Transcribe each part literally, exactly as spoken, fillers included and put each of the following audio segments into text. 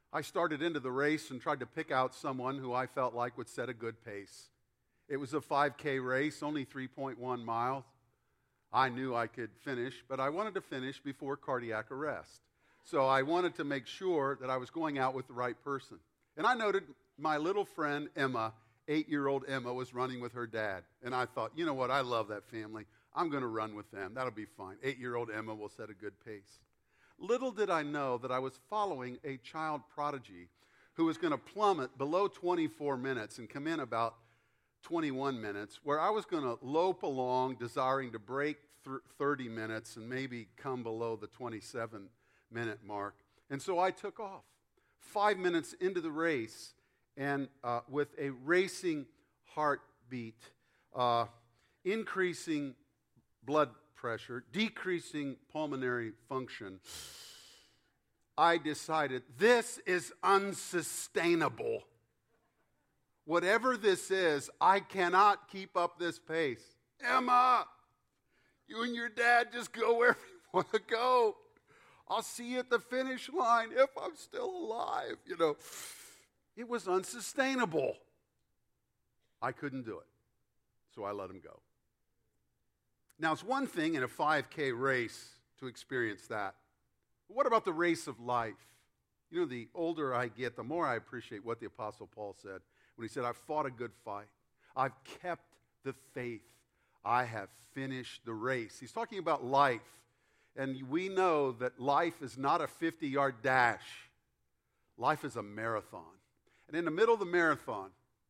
I started into the race and tried to pick out someone who I felt like would set a good pace. It was a five K race, only three point one miles. I knew I could finish, but I wanted to finish before cardiac arrest. So I wanted to make sure that I was going out with the right person. And I noted my little friend Emma, eight-year-old Emma, was running with her dad. And I thought, you know what, I love that family. I'm going to run with them. That'll be fine. Eight-year-old Emma will set a good pace. Little did I know that I was following a child prodigy who was going to plummet below twenty-four minutes and come in about twenty-one minutes, where I was going to lope along, desiring to break th- thirty minutes and maybe come below the twenty-seven minute mark. And so I took off. Five minutes into the race, and uh, with a racing heartbeat, uh, increasing blood pressure, decreasing pulmonary function, I decided this is unsustainable. Whatever this is, I cannot keep up this pace. Emma, you and your dad just go wherever you want to go. I'll see you at the finish line if I'm still alive. You know, it was unsustainable. I couldn't do it, so I let him go. Now, it's one thing in a five K race to experience that. But what about the race of life? You know, the older I get, the more I appreciate what the Apostle Paul said when he said, I've fought a good fight. I've kept the faith. I have finished the race. He's talking about life. And we know that life is not a fifty-yard dash. Life is a marathon. And in the middle of the marathon,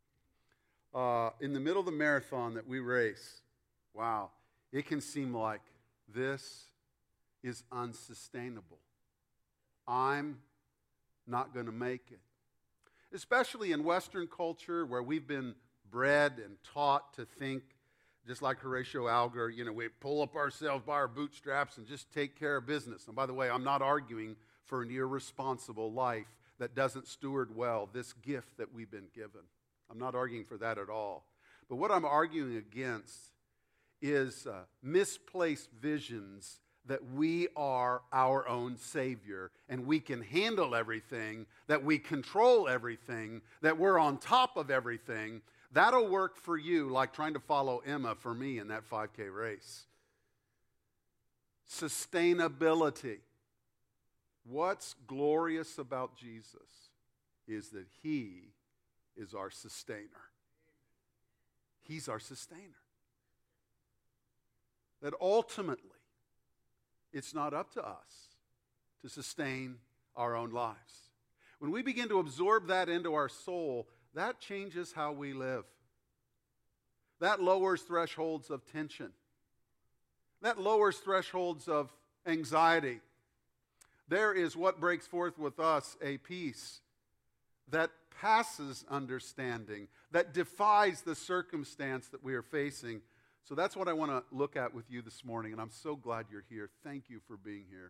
uh, in the middle of the marathon that we race, wow, it can seem like this is unsustainable. I'm not going to make it. Especially in Western culture where we've been bred and taught to think, just like Horatio Alger, you know, we pull up ourselves by our bootstraps and just take care of business. And by the way, I'm not arguing for an irresponsible life that doesn't steward well this gift that we've been given. I'm not arguing for that at all. But what I'm arguing against is uh, misplaced visions that we are our own Savior and we can handle everything, that we control everything, that we're on top of everything. That'll work for you like trying to follow Emma for me in that five K race. Sustainability. What's glorious about Jesus is that He is our sustainer. He's our sustainer. That ultimately, it's not up to us to sustain our own lives. When we begin to absorb that into our soul, that changes how we live. That lowers thresholds of tension. That lowers thresholds of anxiety. There is what breaks forth with us a peace that passes understanding, that defies the circumstance that we are facing. So that's what I want to look at with you this morning, and I'm so glad you're here. Thank you for being here.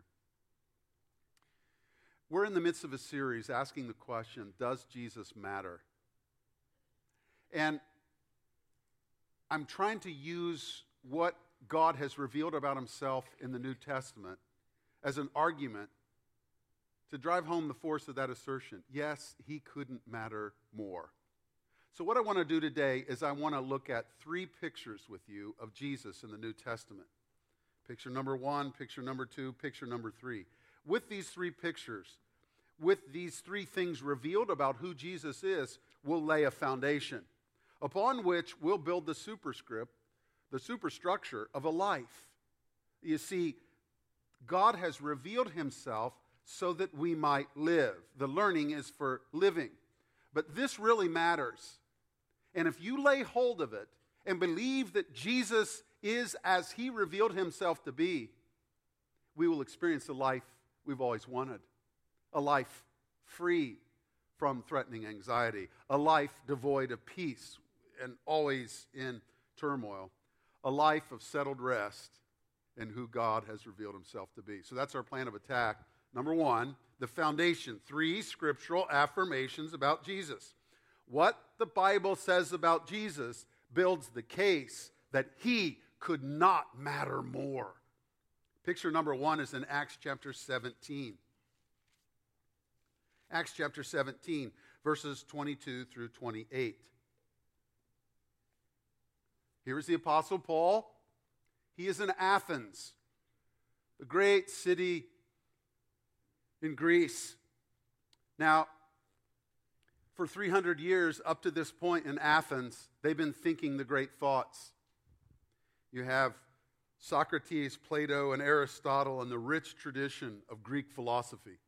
We're in the midst of a series asking the question, does Jesus matter? And I'm trying to use what God has revealed about Himself in the New Testament as an argument to drive home the force of that assertion. Yes, He couldn't matter more. So what I want to do today is I want to look at three pictures with you of Jesus in the New Testament. Picture number one, picture number two, picture number three. With these three pictures, with these three things revealed about who Jesus is, we'll lay a foundation upon which we'll build the superscript, the superstructure of a life. You see, God has revealed Himself so that we might live. The learning is for living. But this really matters. And if you lay hold of it and believe that Jesus is as He revealed Himself to be, we will experience the life we've always wanted. A life free from threatening anxiety. A life devoid of peace and always in turmoil. A life of settled rest in who God has revealed Himself to be. So that's our plan of attack. Number one, the foundation. Three scriptural affirmations about Jesus. What the Bible says about Jesus builds the case that He could not matter more. Picture number one is in Acts chapter seventeen. Acts chapter seventeen, verses twenty-two through twenty-eight. Here is the Apostle Paul. He is in Athens, the great city in Greece. Now, for three hundred years up to this point in Athens, they've been thinking the great thoughts. You have Socrates, Plato, and Aristotle, and the rich tradition of Greek philosophy.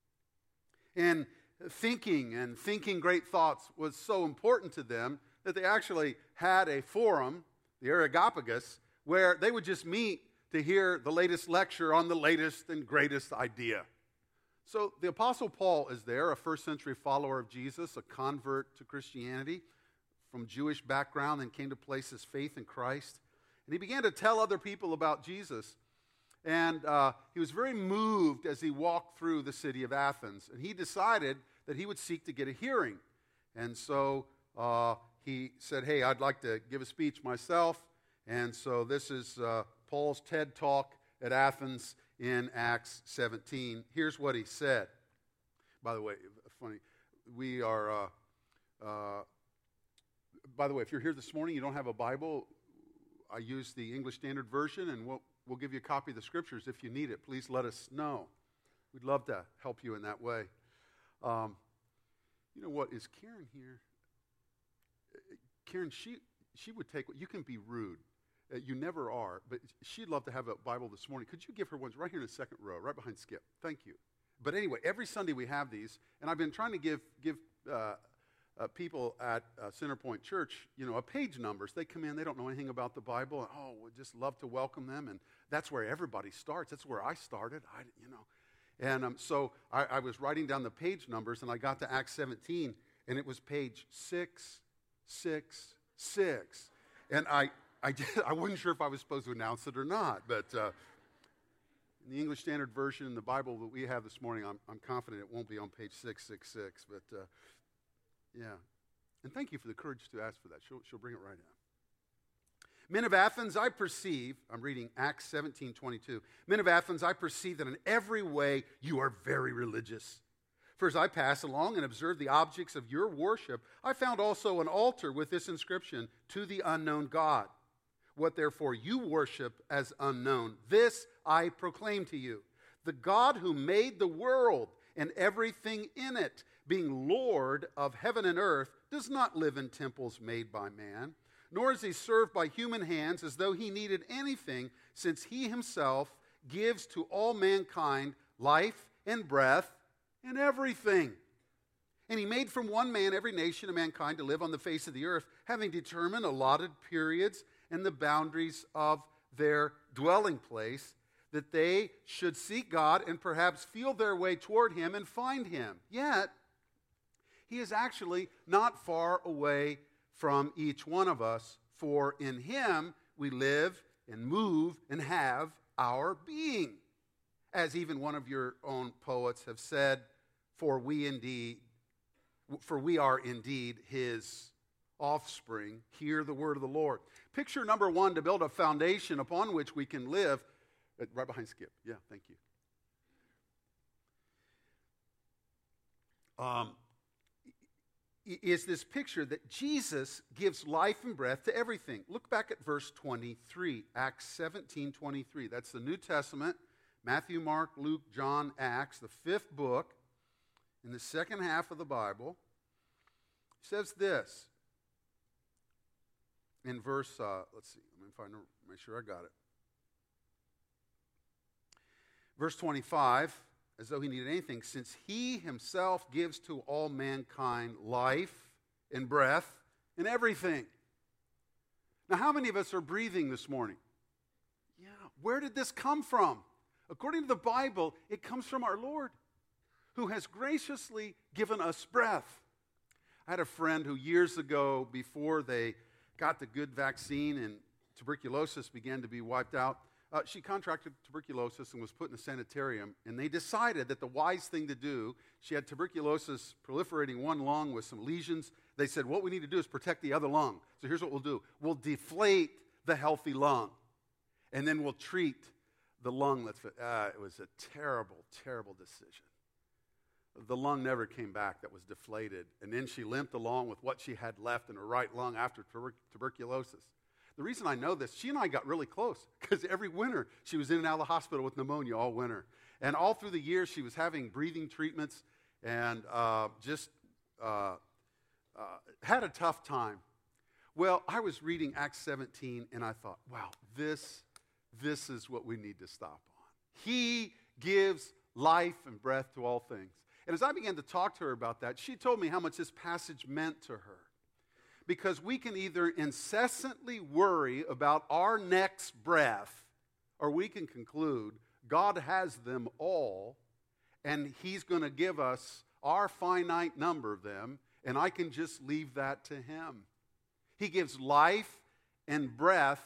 And thinking and thinking great thoughts was so important to them that they actually had a forum, the Areopagus, where they would just meet to hear the latest lecture on the latest and greatest idea. So the Apostle Paul is there, a first century follower of Jesus, a convert to Christianity from Jewish background, and came to place his faith in Christ. And he began to tell other people about Jesus. And uh, he was very moved as he walked through the city of Athens. And he decided that he would seek to get a hearing. And so uh, he said, hey, I'd like to give a speech myself. And so this is uh, Paul's TED Talk at Athens in Acts seventeen. Here's what he said. By the way, funny, we are, uh, uh, by the way, if you're here this morning, you don't have a Bible, I use the English Standard Version, and we'll, we'll give you a copy of the Scriptures. If you need it, please let us know. We'd love to help you in that way. Um, you know what, is Karen here? Karen, she, she would take, you can be rude. Uh, you never are, but she'd love to have a Bible this morning. Could you give her one right here in the second row, right behind Skip? Thank you. But anyway, every Sunday we have these, and I've been trying to give give uh, uh, people at uh, Centerpoint Church, you know, a page numbers. They come in, they don't know anything about the Bible, and oh, we'd just love to welcome them, and that's where everybody starts. That's where I started, I, you know. And um, so I, I was writing down the page numbers, and I got to Acts seventeen, and it was page six, six, six, and I. I, did, I wasn't sure if I was supposed to announce it or not, but uh, in the English Standard Version in the Bible that we have this morning, I'm, I'm confident it won't be on page six six six, but uh, yeah. And thank you for the courage to ask for that. She'll, she'll bring it right in. Men of Athens, I perceive, I'm reading Acts seventeen twenty-two. Men of Athens, I perceive that in every way you are very religious. For as I passed along and observed the objects of your worship, I found also an altar with this inscription, to the unknown God. What therefore you worship as unknown, this I proclaim to you. The God who made the world and everything in it, being Lord of heaven and earth, does not live in temples made by man, nor is he served by human hands as though he needed anything, since he himself gives to all mankind life and breath and everything. And he made from one man every nation of mankind to live on the face of the earth, having determined allotted periods and the boundaries of their dwelling place, that they should seek God and perhaps feel their way toward him and find him. Yet, he is actually not far away from each one of us, for in him we live and move and have our being. As even one of your own poets have said, for we indeed, for we are indeed his offspring. Hear the word of the Lord. Picture number one, to build a foundation upon which we can live. Right behind Skip. Yeah, thank you. Um, is this picture that Jesus gives life and breath to everything. Look back at verse twenty-three, Acts seventeen twenty-three. That's the New Testament, Matthew, Mark, Luke, John, Acts, the fifth book in the second half of the Bible. It says this in verse, uh, let's see, let me find, make sure I got it. Verse twenty-five, as though he needed anything, since he himself gives to all mankind life and breath and everything. Now, how many of us are breathing this morning? Yeah, where did this come from? According to the Bible, it comes from our Lord, who has graciously given us breath. I had a friend who years ago, before they got the good vaccine and tuberculosis began to be wiped out, Uh, she contracted tuberculosis and was put in a sanitarium, and they decided that the wise thing to do, she had tuberculosis proliferating one lung with some lesions. They said, what we need to do is protect the other lung. So here's what we'll do. We'll deflate the healthy lung, and then we'll treat the lung that's fit. Uh, it was a terrible, terrible decision. the lung never came back that was deflated. And then she limped along with what she had left in her right lung after tuber- tuberculosis. The reason I know this, she and I got really close because every winter she was in and out of the hospital with pneumonia all winter. And all through the years she was having breathing treatments and uh, just uh, uh, had a tough time. Well, I was reading Acts seventeen and I thought, wow, this, this is what we need to stop on. He gives life and breath to all things. And as I began to talk to her about that, she told me how much this passage meant to her. Because we can either incessantly worry about our next breath, or we can conclude God has them all, and He's going to give us our finite number of them, and I can just leave that to Him. He gives life and breath,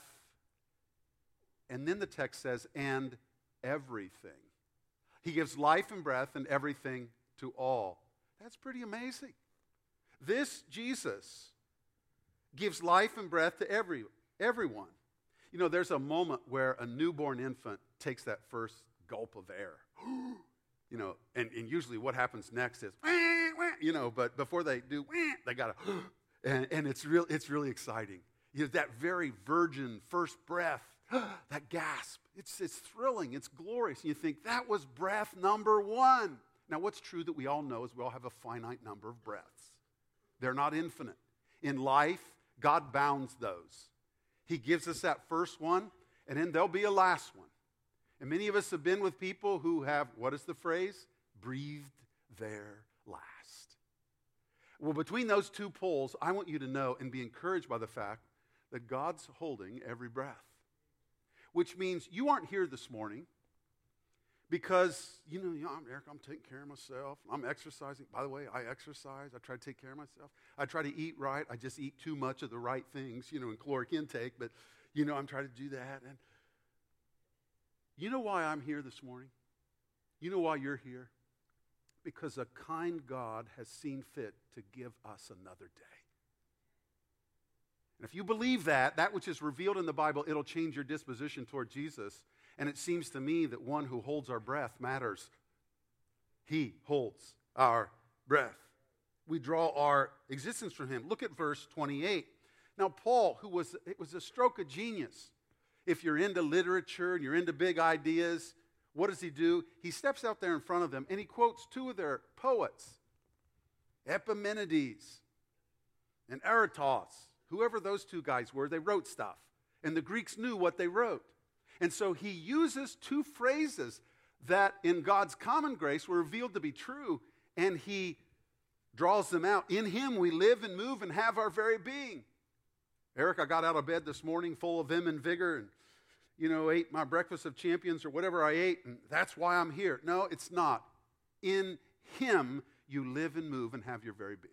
and then the text says, and everything. He gives life and breath and everything to all. That's pretty amazing. This Jesus gives life and breath to every, everyone. You know, there's a moment where a newborn infant takes that first gulp of air. You know, and, and usually what happens next is, you know, but before they do, they got to, and, and it's, real, it's really exciting. You know, that very virgin first breath, that gasp, it's, it's thrilling, it's glorious. And you think, that was breath number one. Now, what's true that we all know is we all have a finite number of breaths. They're not infinite. In life, God bounds those. He gives us that first one, and then there'll be a last one. And many of us have been with people who have, what is the phrase? Breathed their last. Well, between those two poles, I want you to know and be encouraged by the fact that God's holding every breath. Which means you aren't here this morning because, you know, you know, I'm Eric, I'm taking care of myself. I'm exercising. By the way, I exercise. I try to take care of myself. I try to eat right. I just eat too much of the right things, you know, in caloric intake. But, you know, I'm trying to do that. And you know why I'm here this morning? You know why you're here? Because a kind God has seen fit to give us another day. And if you believe that, that which is revealed in the Bible, it'll change your disposition toward Jesus. And it seems to me that one who holds our breath matters. He holds our breath. We draw our existence from Him. Look at verse twenty-eight. Now, Paul, who was, it was a stroke of genius. If you're into literature and you're into big ideas, what does he do? He steps out there in front of them and he quotes two of their poets, Epimenides and Aratus. Whoever those two guys were, they wrote stuff. And the Greeks knew what they wrote. And so he uses two phrases that in God's common grace were revealed to be true, and he draws them out. In Him we live and move and have our very being. Eric, I got out of bed this morning full of vim and vigor and, you know, ate my breakfast of champions or whatever I ate, and that's why I'm here. No, it's not. In Him you live and move and have your very being.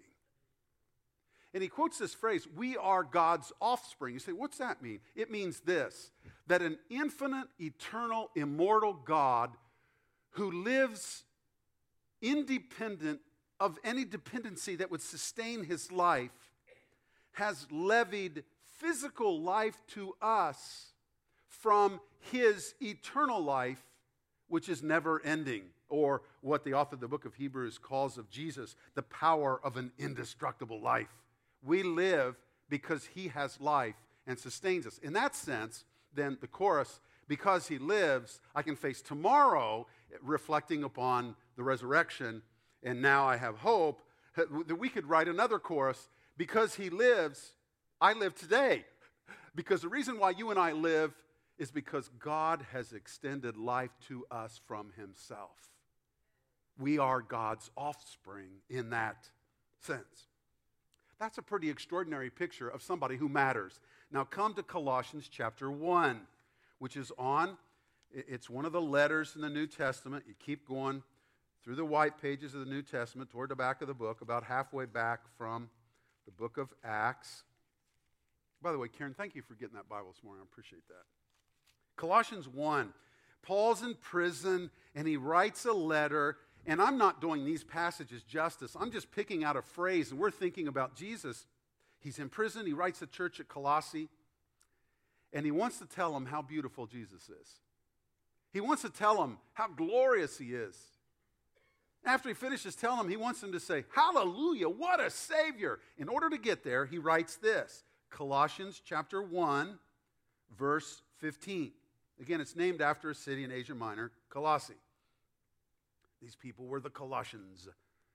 And he quotes this phrase, we are God's offspring. You say, what's that mean? It means this, that an infinite, eternal, immortal God who lives independent of any dependency that would sustain His life has levied physical life to us from His eternal life, which is never ending, or what the author of the book of Hebrews calls of Jesus, the power of an indestructible life. We live because He has life and sustains us. In that sense, then the chorus, because He lives, I can face tomorrow reflecting upon the resurrection, and now I have hope, that we could write another chorus, because He lives, I live today. Because the reason why you and I live is because God has extended life to us from Himself. We are God's offspring in that sense. That's a pretty extraordinary picture of somebody who matters. Now come to Colossians chapter one, which is on, it's one of the letters in the New Testament. You keep going through the white pages of the New Testament toward the back of the book, about halfway back from the book of Acts. By the way, Karen, thank you for getting that Bible this morning. I appreciate that. Colossians one. Paul's in prison, and he writes a letter. And I'm not doing these passages justice. I'm just picking out a phrase, and we're thinking about Jesus. He's in prison. He writes to the church at Colossae, and he wants to tell them how beautiful Jesus is. He wants to tell them how glorious He is. After he finishes telling them, he wants them to say, hallelujah, what a Savior. In order to get there, he writes this, Colossians chapter one, verse fifteen. Again, it's named after a city in Asia Minor, Colossae. These people were the Colossians.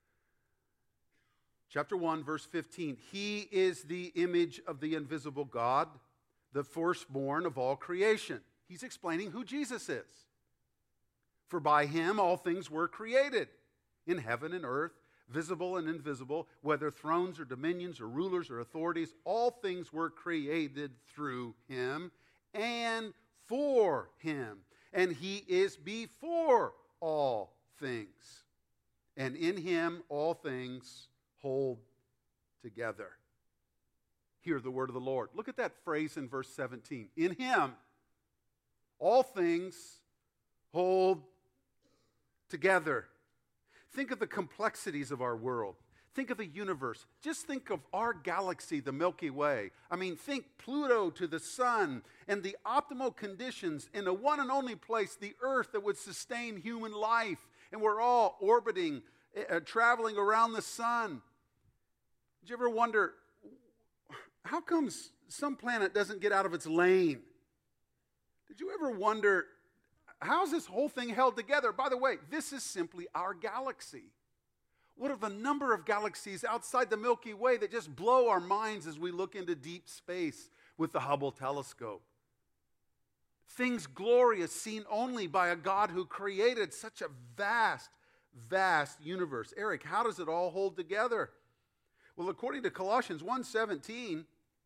Chapter one, verse fifteen. He is the image of the invisible God, the firstborn of all creation. He's explaining who Jesus is. For by him all things were created, in heaven and earth, visible and invisible, whether thrones or dominions or rulers or authorities, all things were created through him and for him. And he is before all things. And in him all things hold together. Hear the word of the Lord. Look at that phrase in verse seventeen. In him all things hold together. Think of the complexities of our world. Think of the universe. Just think of our galaxy, the Milky Way. I mean, think Pluto to the sun and the optimal conditions in a one and only place, the earth, that would sustain human life. And we're all orbiting, uh, traveling around the sun. Did you ever wonder, how comes some planet doesn't get out of its lane? Did you ever wonder, how's this whole thing held together? By the way, this is simply our galaxy. What are the number of galaxies outside the Milky Way that just blow our minds as we look into deep space with the Hubble telescope? Things glorious seen only by a God who created such a vast, vast universe. Eric, how does it all hold together? Well, according to Colossians one seventeen,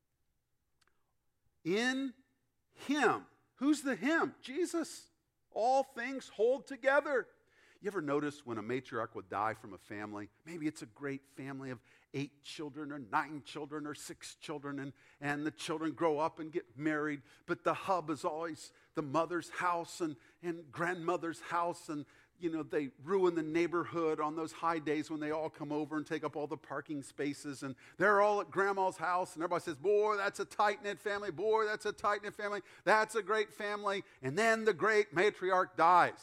in him, who's the him? Jesus. All things hold together. You ever notice when a matriarch would die from a family? Maybe it's a great family of eight children or nine children or six children, and, and the children grow up and get married, but the hub is always the mother's house and, and grandmother's house, and you know, they ruin the neighborhood on those high days when they all come over and take up all the parking spaces, and they're all at grandma's house, and everybody says, boy, that's a tight-knit family, boy, that's a tight-knit family, that's a great family, and then the great matriarch dies.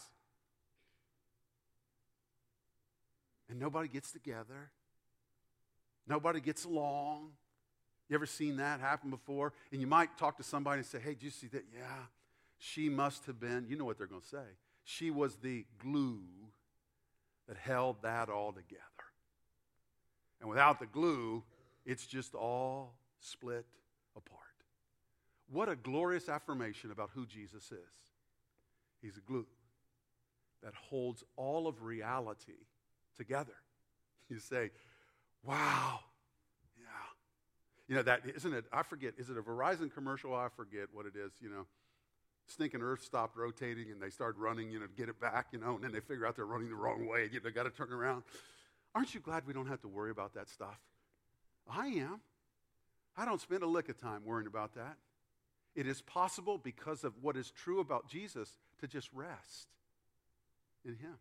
And nobody gets together. Nobody gets along. You ever seen that happen before? And you might talk to somebody and say, hey, did you see that? Yeah, she must have been, you know what they're going to say. She was the glue that held that all together. And without the glue, it's just all split apart. What a glorious affirmation about who Jesus is. He's a glue that holds all of reality together. You say, wow, yeah. You know, that, isn't it, I forget, is it a Verizon commercial? I forget what it is, you know. Stinking Earth stopped rotating and they started running, you know, to get it back, you know, and then they figure out they're running the wrong way. You know, they got to turn around. Aren't you glad we don't have to worry about that stuff? I am. I don't spend a lick of time worrying about that. It is possible because of what is true about Jesus to just rest in him.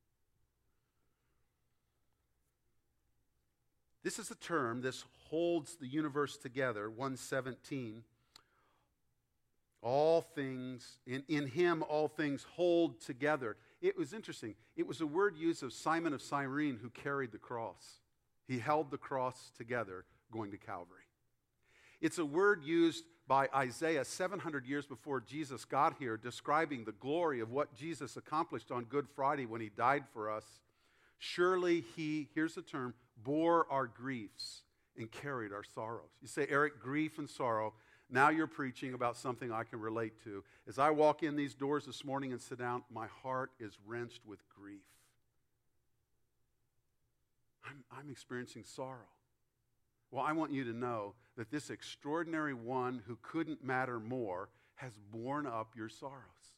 This is a term, this holds the universe together, one seventeen. All things, in, in him all things hold together. It was interesting. It was a word used of Simon of Cyrene who carried the cross. He held the cross together going to Calvary. It's a word used by Isaiah seven hundred years before Jesus got here, describing the glory of what Jesus accomplished on Good Friday when he died for us. Surely he, here's the term, bore our griefs and carried our sorrows. You say, Eric, grief and sorrow. Now you're preaching about something I can relate to. As I walk in these doors this morning and sit down, my heart is wrenched with grief. I'm, I'm experiencing sorrow. Well, I want you to know that this extraordinary one who couldn't matter more has borne up your sorrows.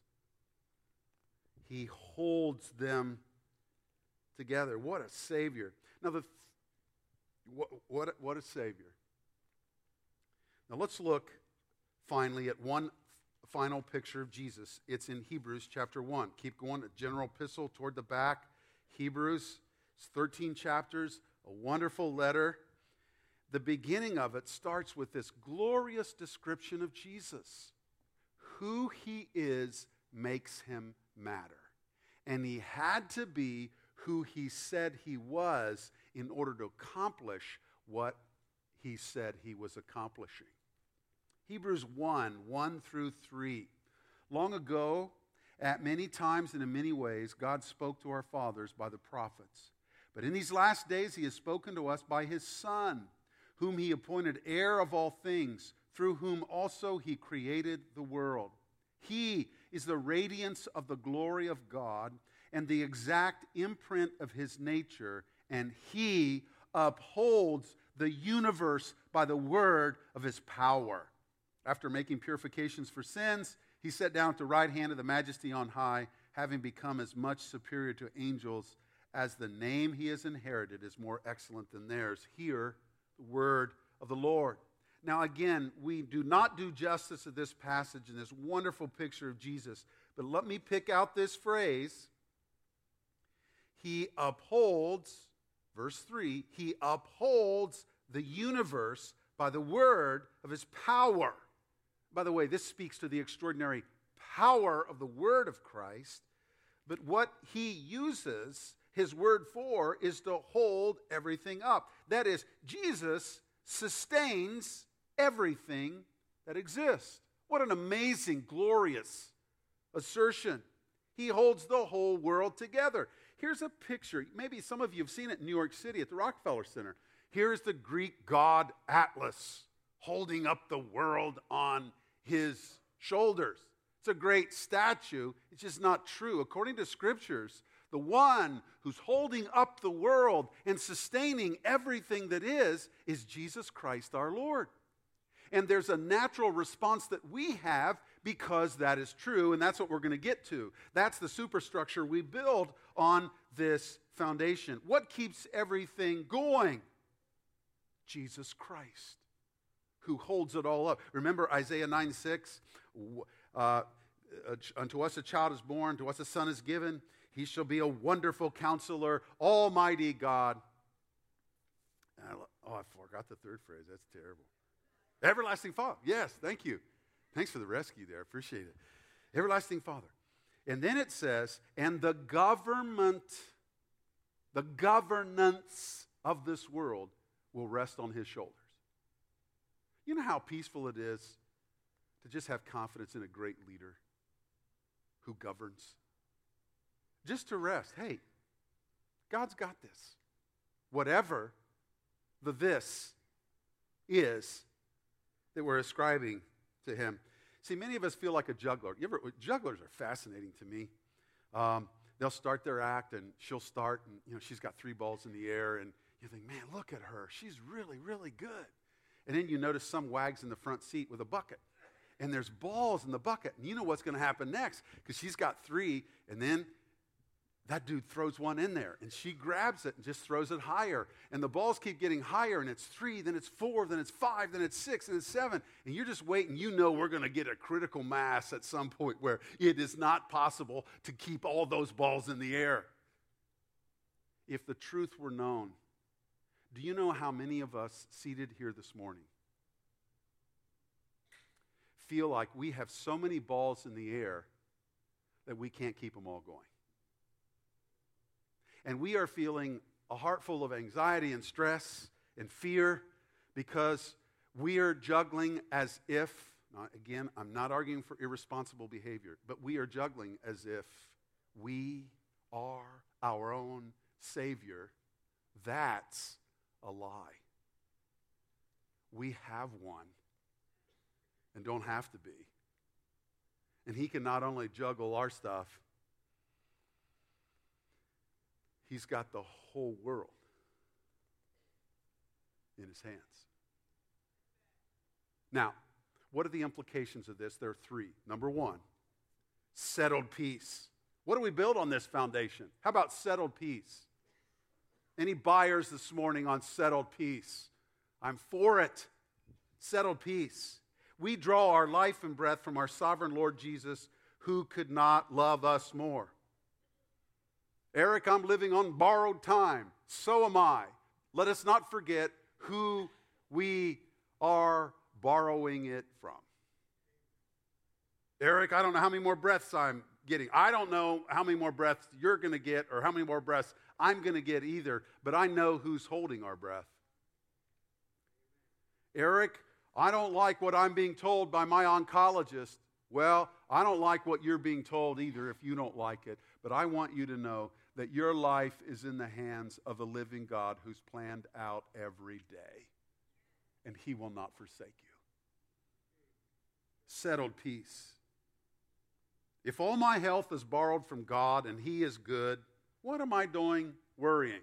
He holds them together. What a Savior. Now, the, what, what, what a Savior. Now, let's look finally at one final picture of Jesus. It's in Hebrews chapter one. Keep going, a general epistle toward the back. Hebrews, it's thirteen chapters, a wonderful letter. The beginning of it starts with this glorious description of Jesus. Who he is makes him matter. And he had to be who he said he was in order to accomplish what he said he was accomplishing. Hebrews one, one through three. Long ago, at many times and in many ways, God spoke to our fathers by the prophets. But in these last days, he has spoken to us by his Son, whom he appointed heir of all things, through whom also he created the world. He is the radiance of the glory of God and the exact imprint of his nature, and he upholds the universe by the word of his power. After making purifications for sins, he sat down at the right hand of the Majesty on high, having become as much superior to angels as the name he has inherited is more excellent than theirs. Hear the word of the Lord. Now again, we do not do justice to this passage and this wonderful picture of Jesus, but let me pick out this phrase. He upholds, verse three, he upholds the universe by the word of his power. By the way, this speaks to the extraordinary power of the word of Christ, but what he uses his word for is to hold everything up. That is, Jesus sustains everything that exists. What an amazing, glorious assertion. He holds the whole world together. Here's a picture. Maybe some of you have seen it in New York City at the Rockefeller Center. Here's the Greek god Atlas holding up the world on his shoulders. It's a great statue. It's just not true. According to scriptures, the one who's holding up the world and sustaining everything that is, is Jesus Christ our Lord. And there's a natural response that we have because that is true, and that's what we're going to get to. That's the superstructure we build on this foundation. What keeps everything going? Jesus Christ, who holds it all up. Remember Isaiah nine six? Uh, unto us a child is born, to us a son is given. He shall be a wonderful counselor, almighty God. I, oh, I forgot the third phrase. That's terrible. Everlasting Father. Yes, thank you. Thanks for the rescue there. I appreciate it. Everlasting Father. And then it says, and the government, the governance of this world will rest on his shoulders. You know how peaceful it is to just have confidence in a great leader who governs? Just to rest. Hey, God's got this. Whatever the this is that we're ascribing to him. See, many of us feel like a juggler. You ever, jugglers are fascinating to me. Um, they'll start their act, and she'll start, and you know she's got three balls in the air, and you think, man, look at her. She's really, really good. And then you notice some wags in the front seat with a bucket. And there's balls in the bucket. And you know what's going to happen next, because she's got three, and then that dude throws one in there, and she grabs it and just throws it higher. And the balls keep getting higher, and it's three, then it's four, then it's five, then it's six, and it's seven. And you're just waiting. You know we're going to get a critical mass at some point where it is not possible to keep all those balls in the air. If the truth were known, do you know how many of us seated here this morning feel like we have so many balls in the air that we can't keep them all going? And we are feeling a heart full of anxiety and stress and fear because we are juggling as if, now again, I'm not arguing for irresponsible behavior, but we are juggling as if we are our own Savior. That's a lie. We have one and don't have to be. And he can not only juggle our stuff, he's got the whole world in his hands. Now, what are the implications of this? There are three. Number one, settled peace. What do we build on this foundation? How about settled peace? Any buyers this morning on settled peace? I'm for it. Settled peace. We draw our life and breath from our sovereign Lord Jesus, who could not love us more. Eric, I'm living on borrowed time. So am I. Let us not forget who we are borrowing it from. Eric, I don't know how many more breaths I'm getting. I don't know how many more breaths you're going to get or how many more breaths I'm going to get either, but I know who's holding our breath. Eric, I don't like what I'm being told by my oncologist. Well, I don't like what you're being told either if you don't like it, but I want you to know that your life is in the hands of a living God who's planned out every day, and he will not forsake you. Settled peace. If all my health is borrowed from God and he is good, what am I doing worrying?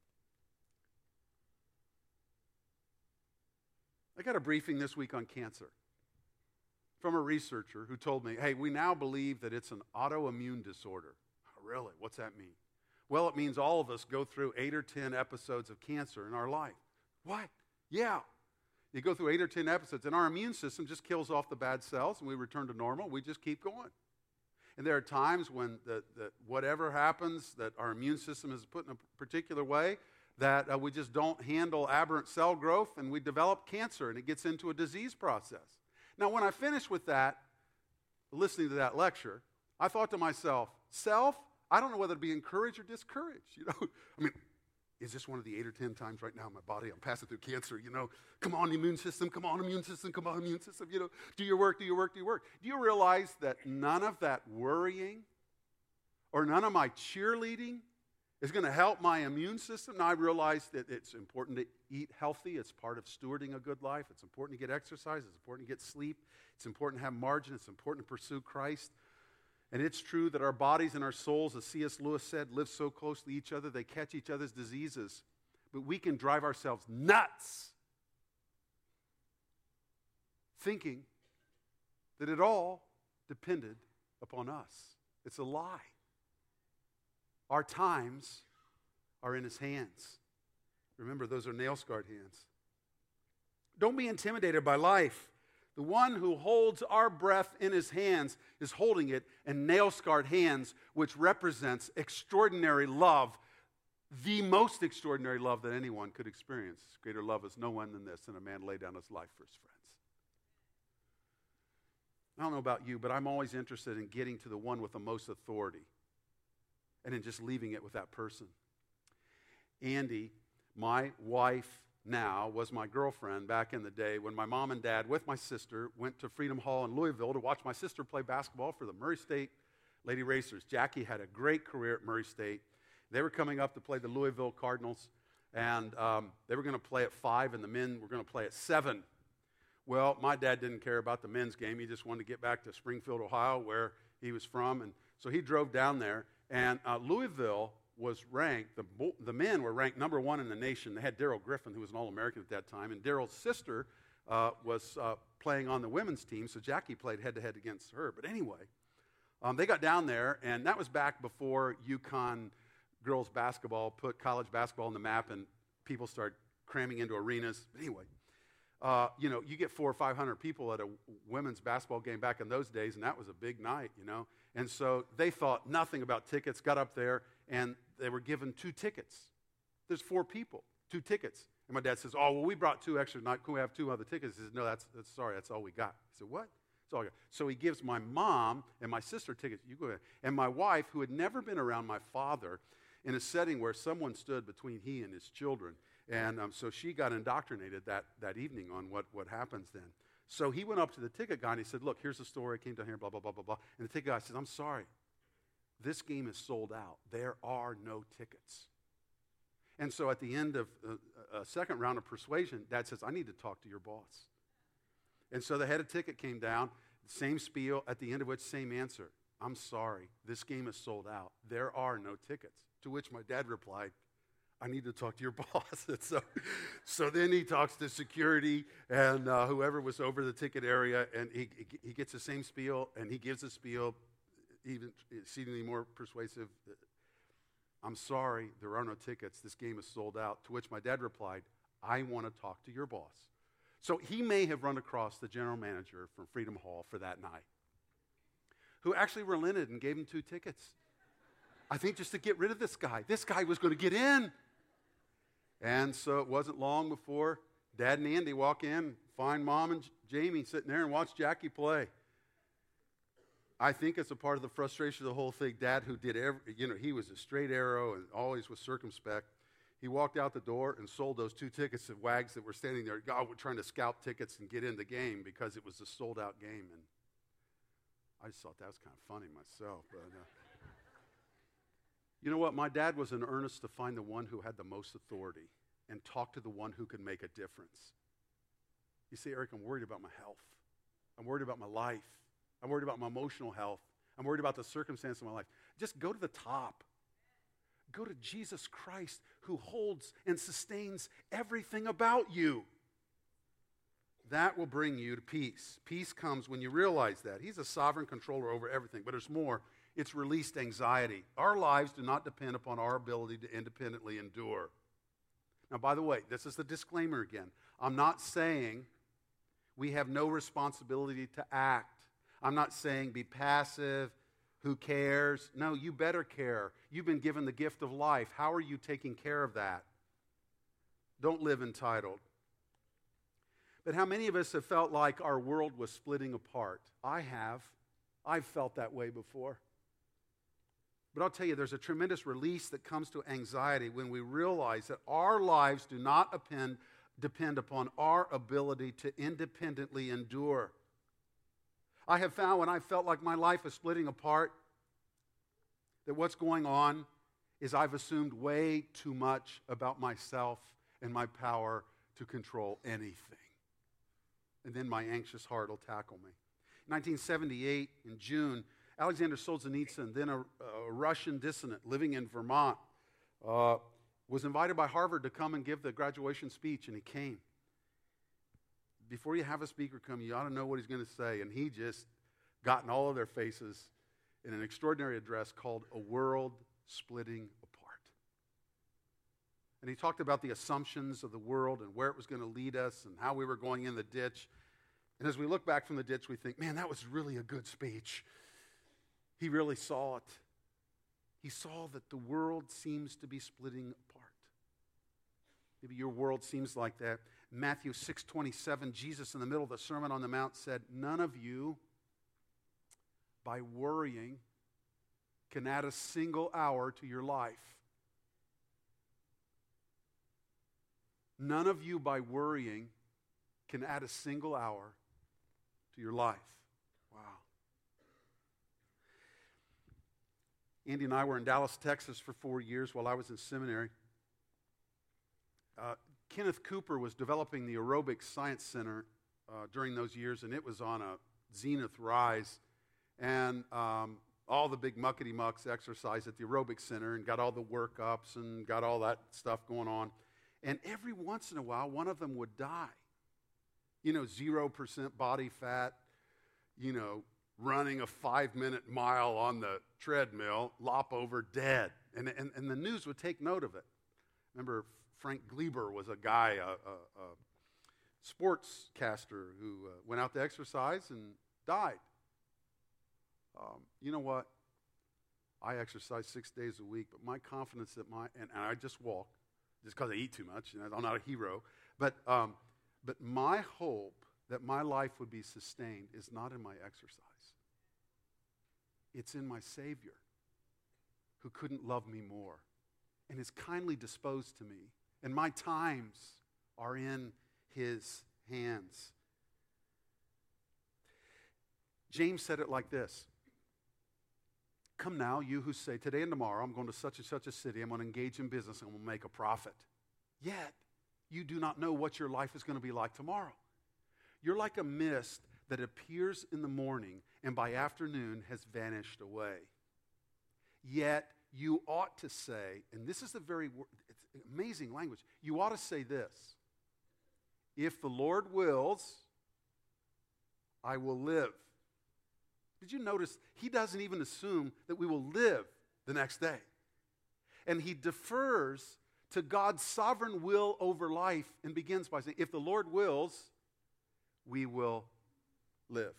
I got a briefing this week on cancer from a researcher who told me, hey, we now believe that it's an autoimmune disorder. Oh, really? What's that mean? Well, it means all of us go through eight or ten episodes of cancer in our life. What? Yeah. You go through eight or ten episodes, and our immune system just kills off the bad cells, and we return to normal. We just keep going. And there are times when the, the, whatever happens, that our immune system is put in a particular way, that uh, we just don't handle aberrant cell growth, and we develop cancer, and it gets into a disease process. Now, when I finished with that, listening to that lecture, I thought to myself, self, I don't know whether to be encouraged or discouraged. You know, I mean, is this one of the eight or ten times right now in my body I'm passing through cancer? You know, come on, immune system, come on, immune system, come on, immune system. You know, do your work, do your work, do your work. Do you realize that none of that worrying or none of my cheerleading is going to help my immune system? Now, I realize that it's important to eat healthy. It's part of stewarding a good life. It's important to get exercise. It's important to get sleep. It's important to have margin. It's important to pursue Christ. And it's true that our bodies and our souls, as C S Lewis said, live so close to each other, they catch each other's diseases. But we can drive ourselves nuts thinking that it all depended upon us. It's a lie. Our times are in his hands. Remember, those are nail-scarred hands. Don't be intimidated by life. The one who holds our breath in his hands is holding it in nail-scarred hands, which represents extraordinary love, the most extraordinary love that anyone could experience. Greater love is no one than this, and a man lay down his life for his friends. I don't know about you, but I'm always interested in getting to the one with the most authority and in just leaving it with that person. Andy, my wife now, was my girlfriend back in the day when my mom and dad, with my sister, went to Freedom Hall in Louisville to watch my sister play basketball for the Murray State Lady Racers. Jackie had a great career at Murray State. They were coming up to play the Louisville Cardinals, and um, they were going to play at five, and the men were going to play at seven. Well, my dad didn't care about the men's game. He just wanted to get back to Springfield, Ohio, where he was from, and so he drove down there, and uh, Louisville was ranked, the, the men were ranked number one in the nation. They had Daryl Griffin, who was an All-American at that time, and Daryl's sister uh, was uh, playing on the women's team, so Jackie played head-to-head against her. But anyway, um, they got down there, and that was back before UConn girls basketball put college basketball on the map, and people started cramming into arenas. But anyway, uh, you know, you get four or five hundred people at a women's basketball game back in those days, and that was a big night, you know. And so they thought nothing about tickets, got up there, and they were given two tickets. There's four people, two tickets. And my dad says, oh, well, we brought two extra. Not, can we have two other tickets? He says, no, that's, that's sorry, that's all we got. I said, what? That's all I got. So he gives my mom and my sister tickets. You go ahead. And my wife, who had never been around my father, in a setting where someone stood between he and his children. And um, so she got indoctrinated that, that evening on what, what happens then. So he went up to the ticket guy and he said, look, here's the story. I came down here, blah, blah, blah, blah, blah. And the ticket guy says, I'm sorry. This game is sold out. There are no tickets. And so at the end of a, a second round of persuasion, Dad says, I need to talk to your boss. And so the head of ticket came down, same spiel, at the end of which, same answer. I'm sorry, this game is sold out. There are no tickets. To which my dad replied, I need to talk to your boss. And so, so then he talks to security and uh, whoever was over the ticket area, and he, he gets the same spiel, and he gives the spiel, even exceedingly more persuasive. I'm sorry, there are no tickets. This game is sold out. To which my dad replied, I want to talk to your boss. So he may have run across the general manager from Freedom Hall for that night, who actually relented and gave him two tickets. I think just to get rid of this guy. This guy was going to get in. And so it wasn't long before Dad and Andy walk in, find Mom and Jamie sitting there and watch Jackie play. I think it's a part of the frustration of the whole thing. Dad, who did every, you know, he was a straight arrow and always was circumspect. He walked out the door and sold those two tickets to wags that were standing there. God, we're trying to scalp tickets and get in the game because it was a sold-out game. And I just thought that was kind of funny myself. But uh, you know what? My dad was in earnest to find the one who had the most authority and talk to the one who could make a difference. You see, Eric, I'm worried about my health. I'm worried about my life. I'm worried about my emotional health. I'm worried about the circumstance of my life. Just go to the top. Go to Jesus Christ, who holds and sustains everything about you. That will bring you to peace. Peace comes when you realize that. He's a sovereign controller over everything. But there's more. It's released anxiety. Our lives do not depend upon our ability to independently endure. Now, by the way, this is the disclaimer again. I'm not saying we have no responsibility to act. I'm not saying be passive, who cares? No, you better care. You've been given the gift of life. How are you taking care of that? Don't live entitled. But how many of us have felt like our world was splitting apart? I have. I've felt that way before. But I'll tell you, there's a tremendous release that comes to anxiety when we realize that our lives do not depend, depend upon our ability to independently endure. I have found when I felt like my life is splitting apart, that what's going on is I've assumed way too much about myself and my power to control anything. And then my anxious heart will tackle me. nineteen seventy-eight, in June, Alexander Solzhenitsyn, then a, a Russian dissident living in Vermont, uh, was invited by Harvard to come and give the graduation speech, and he came. Before you have a speaker come, you ought to know what he's going to say. And he just got in all of their faces in an extraordinary address called A World Splitting Apart. And he talked about the assumptions of the world and where it was going to lead us and how we were going in the ditch. And as we look back from the ditch, we think, man, that was really a good speech. He really saw it. He saw that the world seems to be splitting apart. Maybe your world seems like that. Matthew six twenty-seven, Jesus in the middle of the Sermon on the Mount said, none of you, by worrying, can add a single hour to your life. None of you, by worrying, can add a single hour to your life. Wow. Andy and I were in Dallas, Texas for four years while I was in seminary. Uh, Kenneth Cooper was developing the Aerobics Science Center uh, during those years, and it was on a zenith rise. And um, all the big muckety-mucks exercised at the Aerobics Center and got all the workups and got all that stuff going on. And every once in a while, one of them would die. You know, zero percent body fat, you know, running a five-minute mile on the treadmill, lop over dead. And, and, and the news would take note of it. Remember, Frank Gleber was a guy, a, a, a sportscaster who uh, went out to exercise and died. Um, you know what? I exercise six days a week, but my confidence that my, and, and I just walk, just because I eat too much, and I'm not a hero, but, um, but my hope that my life would be sustained is not in my exercise. It's in my Savior, who couldn't love me more and is kindly disposed to me. And my times are in his hands. James said it like this. Come now, you who say, today and tomorrow I'm going to such and such a city, I'm going to engage in business, and I'm going to make a profit. Yet, you do not know what your life is going to be like tomorrow. You're like a mist that appears in the morning and by afternoon has vanished away. Yet, you ought to say, and this is the very word, it's amazing language, you ought to say this, if the Lord wills, I will live. Did you notice he doesn't even assume that we will live the next day? And he defers to God's sovereign will over life and begins by saying, if the Lord wills, we will live.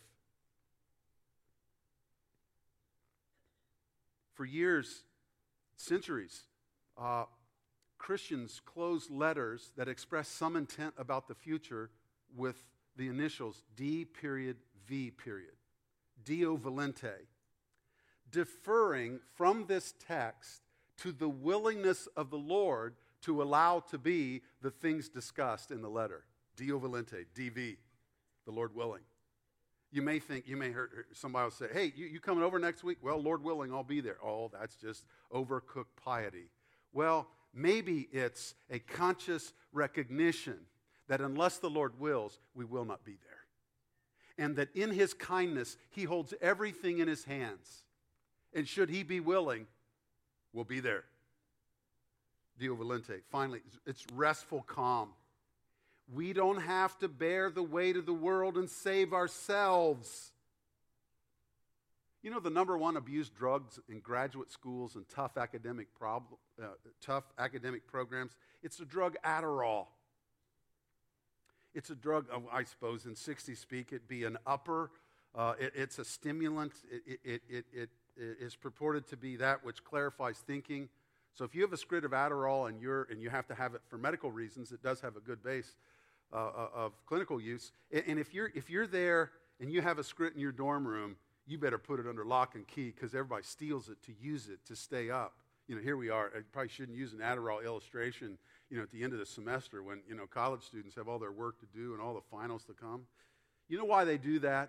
For years, centuries, uh, Christians closed letters that express some intent about the future with the initials D period V period. Deo volente, deferring from this text to the willingness of the Lord to allow to be the things discussed in the letter. Deo volente, D V, the Lord willing. You may think, you may hear somebody will say, hey, you, you coming over next week? Well, Lord willing, I'll be there. Oh, that's just overcooked piety. Well, maybe it's a conscious recognition that unless the Lord wills, we will not be there. And that in his kindness, he holds everything in his hands. And should he be willing, we'll be there. Deo volente. Finally, it's restful calm. We don't have to bear the weight of the world and save ourselves. You know the number one abused drugs in graduate schools and tough academic problem, uh, tough academic programs? It's the drug Adderall. It's a drug, oh, I suppose in sixty speak, it'd be an upper. Uh, it, it's a stimulant. It, it, it, it, it is purported to be that which clarifies thinking. So if you have a script of Adderall and you're and you have to have it for medical reasons, it does have a good base uh, of clinical use. And, and if you're if you're there and you have a script in your dorm room, you better put it under lock and key because everybody steals it to use it to stay up. You know, here we are. I probably shouldn't use an Adderall illustration, you know, at the end of the semester when, you know, college students have all their work to do and all the finals to come. You know why they do that?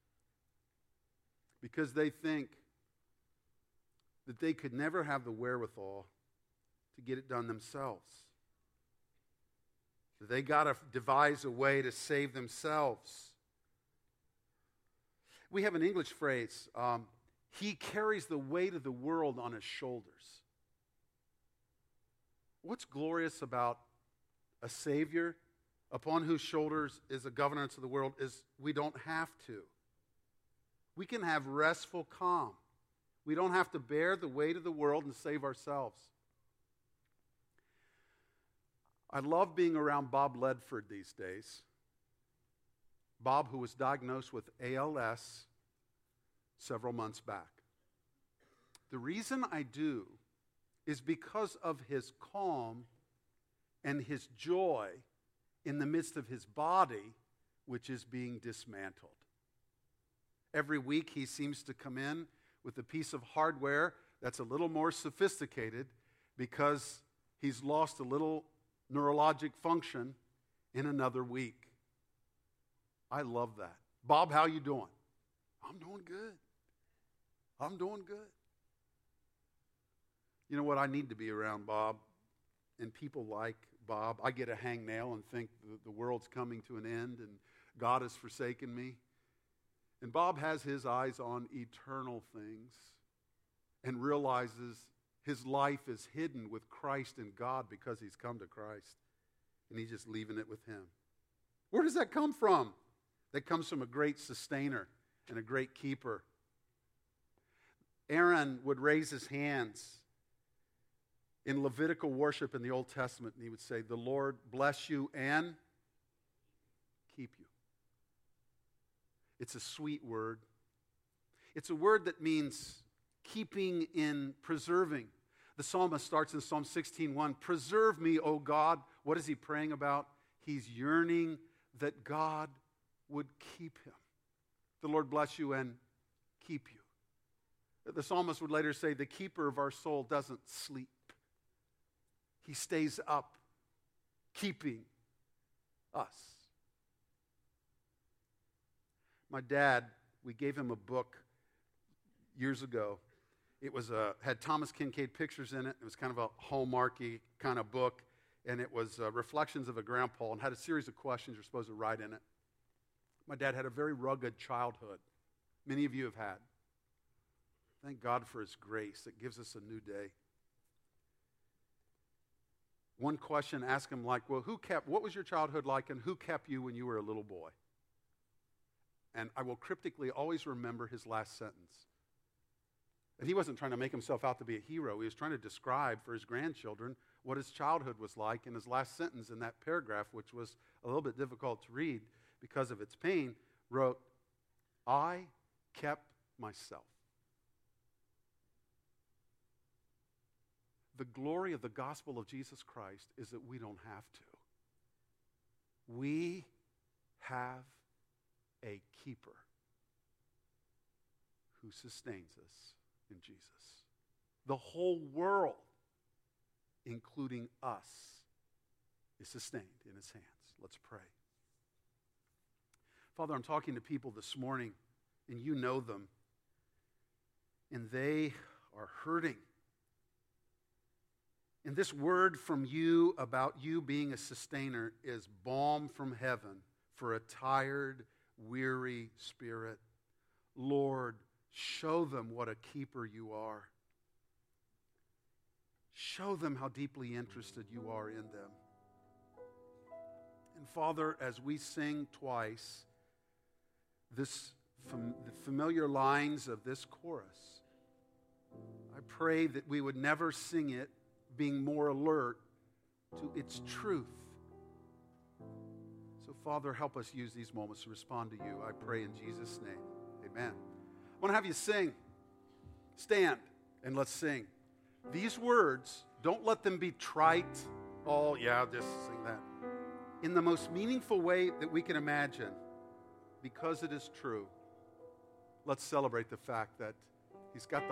Because they think that they could never have the wherewithal to get it done themselves. They got to devise a way to save themselves. We have an English phrase, um, he carries the weight of the world on his shoulders. What's glorious about a Savior upon whose shoulders is the governance of the world is we don't have to. We can have restful calm. We don't have to bear the weight of the world and save ourselves. I love being around Bob Ledford these days. Bob, who was diagnosed with A L S several months back. The reason I do is because of his calm and his joy in the midst of his body, which is being dismantled. Every week he seems to come in with a piece of hardware that's a little more sophisticated because he's lost a little neurologic function in another week. I love that. Bob, how you doing? I'm doing good. I'm doing good. You know what? I need to be around Bob and people like Bob. I get a hangnail and think the, the world's coming to an end and God has forsaken me. And Bob has his eyes on eternal things and realizes his life is hidden with Christ and God because he's come to Christ. And he's just leaving it with him. Where does that come from? That comes from a great sustainer and a great keeper. Aaron would raise his hands in Levitical worship in the Old Testament, and he would say, the Lord bless you and keep you. It's a sweet word. It's a word that means keeping in preserving. The psalmist starts in Psalm sixteen one, preserve me, O God. What is he praying about? He's yearning that God would keep him. The Lord bless you and keep you. The psalmist would later say, the keeper of our soul doesn't sleep. He stays up, keeping us. My dad, we gave him a book years ago. It was a, had Thomas Kincaid pictures in it. It was kind of a Hallmarky kind of book, and it was uh, reflections of a grandpa and had a series of questions you're supposed to write in it. My dad had a very rugged childhood. Many of you have had. Thank God for his grace that gives us a new day. One question, ask him like, well, who kept, what was your childhood like and who kept you when you were a little boy? And I will cryptically always remember his last sentence. And he wasn't trying to make himself out to be a hero. He was trying to describe for his grandchildren what his childhood was like. And his last sentence in that paragraph, which was a little bit difficult to read because of its pain, wrote, I kept myself. The glory of the gospel of Jesus Christ is that we don't have to. We have a keeper. who sustains us in Jesus. The whole world, including us, is sustained in his hands. Let's pray. Father, I'm talking to people this morning, and you know them, and they are hurting. And this word from you about you being a sustainer is balm from heaven for a tired, weary spirit. Lord, show them what a keeper you are. Show them how deeply interested you are in them. And Father, as we sing twice this fam- the familiar lines of this chorus, I pray that we would never sing it being more alert to its truth. So, Father, help us use these moments to respond to you. I pray in Jesus' name. Amen. I want to have you sing. Stand and let's sing. These words, don't let them be trite. Oh, yeah, just sing that. In the most meaningful way that we can imagine, because it is true, let's celebrate the fact that he's got the